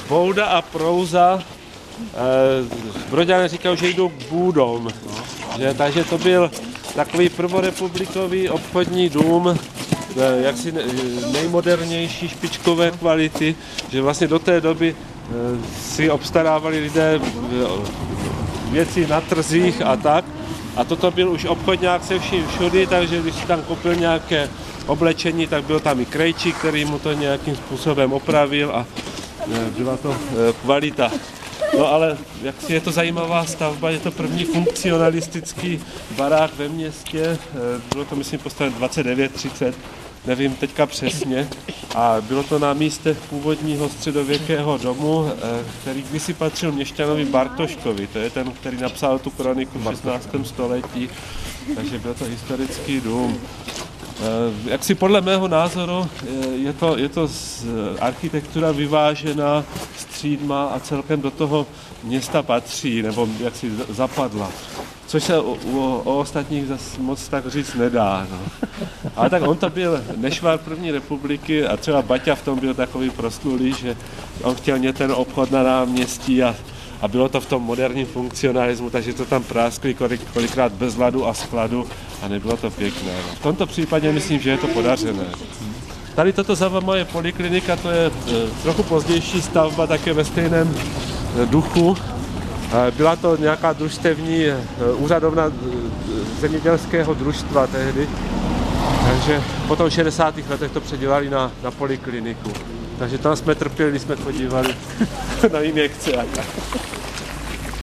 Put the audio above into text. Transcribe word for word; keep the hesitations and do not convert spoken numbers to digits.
bouda a prouza, Broďané říkají, že jdou k bůdom. Že, takže to byl takový prvorepublikový obchodní dům, jaksi nejmodernější špičkové kvality, že vlastně do té doby si obstarávali lidé věci na trzích a tak. A toto byl už obchodňák se vším všudy, takže když si tam koupil nějaké oblečení, tak byl tam i krejčí, který mu to nějakým způsobem opravil a byla to kvalita. No ale jak si je to zajímavá stavba, je to první funkcionalistický barák ve městě, bylo to myslím postaven dvacet devět třicet, nevím teďka přesně, a bylo to na místech původního středověkého domu, který kdysi patřil měšťanovi Bartoškovi, to je ten, který napsal tu kroniku v šestnáctém století, takže byl to historický dům. Jak si podle mého názoru je to, je to architektura vyvážená, střídma a celkem do toho města patří, nebo jak si zapadla. Což se o, o, o ostatních zase moc tak říct nedá. No. Ale tak on to byl nešvar první republiky a třeba Baťa v tom byl takový proslulý, že on chtěl mít ten obchod na náměstí a, a bylo to v tom moderním funkcionalismu, takže to tam práskli kolik, kolikrát bez ladu a skladu a nebylo to pěkné. No. V tomto případě myslím, že je to podařené. Tady toto za moje poliklinika, to je trochu pozdější stavba, také ve stejném duchu. Byla to nějaká družstevní úřadovna zemědělského družstva tehdy, takže potom v šedesátých letech to předělali na, na polikliniku. Takže tam jsme trpěli, když jsme chodívali na injekce.